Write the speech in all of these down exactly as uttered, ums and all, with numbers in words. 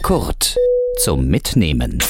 Kurt zum Mitnehmen.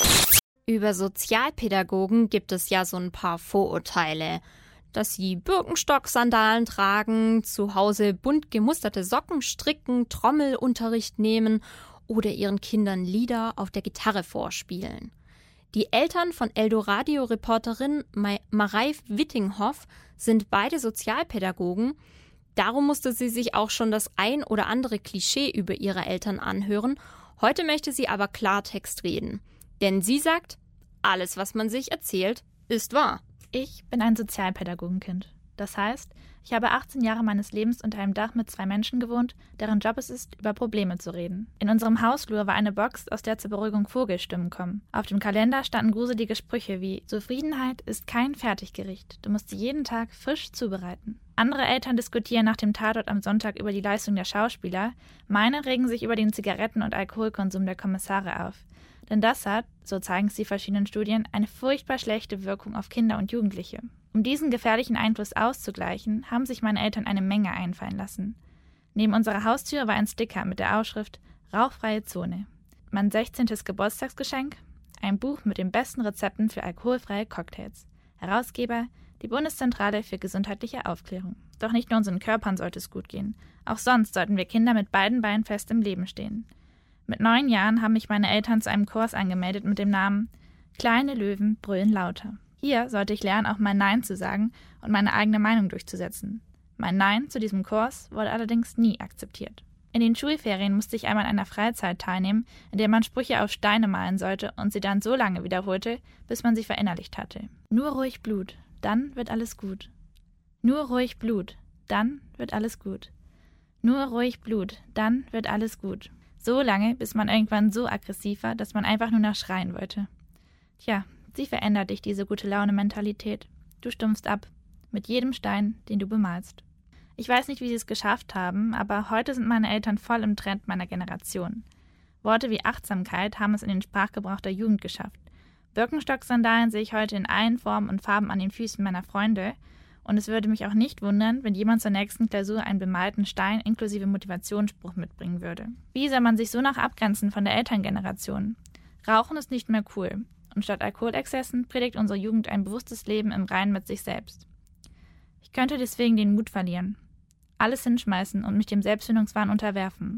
Über Sozialpädagogen gibt es ja so ein paar Vorurteile. Dass sie Birkenstock-Sandalen tragen, zu Hause bunt gemusterte Socken stricken, Trommelunterricht nehmen oder ihren Kindern Lieder auf der Gitarre vorspielen. Die Eltern von Eldoradio-Reporterin Marei Wittinghoff sind beide Sozialpädagogen. Darum musste sie sich auch schon das ein oder andere Klischee über ihre Eltern anhören. Heute möchte sie aber Klartext reden. Denn sie sagt, alles, was man sich erzählt, ist wahr. Ich bin ein Sozialpädagogenkind. Das heißt, ich habe achtzehn Jahre meines Lebens unter einem Dach mit zwei Menschen gewohnt, deren Job es ist, über Probleme zu reden. In unserem Hausflur war eine Box, aus der zur Beruhigung Vogelstimmen kommen. Auf dem Kalender standen gruselige Sprüche wie Zufriedenheit ist kein Fertiggericht, du musst sie jeden Tag frisch zubereiten. Andere Eltern diskutieren nach dem Tatort am Sonntag über die Leistung der Schauspieler, meine regen sich über den Zigaretten- und Alkoholkonsum der Kommissare auf. Denn das hat, so zeigen es die verschiedenen Studien, eine furchtbar schlechte Wirkung auf Kinder und Jugendliche. Um diesen gefährlichen Einfluss auszugleichen, haben sich meine Eltern eine Menge einfallen lassen. Neben unserer Haustür war ein Sticker mit der Aufschrift Rauchfreie Zone. Mein sechzehntes Geburtstagsgeschenk? Ein Buch mit den besten Rezepten für alkoholfreie Cocktails. Herausgeber, die Bundeszentrale für gesundheitliche Aufklärung. Doch nicht nur unseren Körpern sollte es gut gehen. Auch sonst sollten wir Kinder mit beiden Beinen fest im Leben stehen. Mit neun Jahren haben mich meine Eltern zu einem Kurs angemeldet mit dem Namen Kleine Löwen brüllen lauter. Hier sollte ich lernen, auch mein Nein zu sagen und meine eigene Meinung durchzusetzen. Mein Nein zu diesem Kurs wurde allerdings nie akzeptiert. In den Schulferien musste ich einmal an einer Freizeit teilnehmen, in der man Sprüche auf Steine malen sollte und sie dann so lange wiederholte, bis man sie verinnerlicht hatte. Nur ruhig Blut, dann wird alles gut. Nur ruhig Blut, dann wird alles gut. Nur ruhig Blut, dann wird alles gut. So lange, bis man irgendwann so aggressiv war, dass man einfach nur noch schreien wollte. Tja, sie verändert dich, diese gute-Laune-Mentalität. Du stumpfst ab, mit jedem Stein, den du bemalst. Ich weiß nicht, wie sie es geschafft haben, aber heute sind meine Eltern voll im Trend meiner Generation. Worte wie Achtsamkeit haben es in den Sprachgebrauch der Jugend geschafft. Birkenstock-Sandalen sehe ich heute in allen Formen und Farben an den Füßen meiner Freunde. Und es würde mich auch nicht wundern, wenn jemand zur nächsten Klausur einen bemalten Stein inklusive Motivationsspruch mitbringen würde. Wie soll man sich so noch abgrenzen von der Elterngeneration? Rauchen ist nicht mehr cool. Und statt Alkoholexzessen predigt unsere Jugend ein bewusstes Leben im Reinen mit sich selbst. Ich könnte deswegen den Mut verlieren, alles hinschmeißen und mich dem Selbstfindungswahn unterwerfen.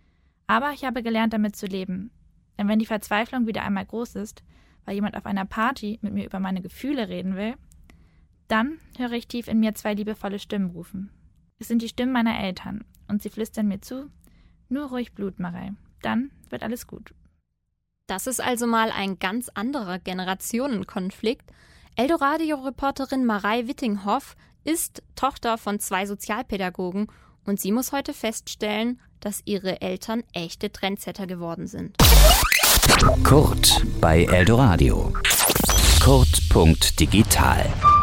Aber ich habe gelernt, damit zu leben. Denn wenn die Verzweiflung wieder einmal groß ist, weil jemand auf einer Party mit mir über meine Gefühle reden will, dann höre ich tief in mir zwei liebevolle Stimmen rufen. Es sind die Stimmen meiner Eltern und sie flüstern mir zu, nur ruhig Blut, Marei, dann wird alles gut. Das ist also mal ein ganz anderer Generationenkonflikt. Eldoradio-Reporterin Marei Wittinghoff ist Tochter von zwei Sozialpädagogen und sie muss heute feststellen, dass ihre Eltern echte Trendsetter geworden sind. Kurt bei Eldoradio. Kurt punkt digital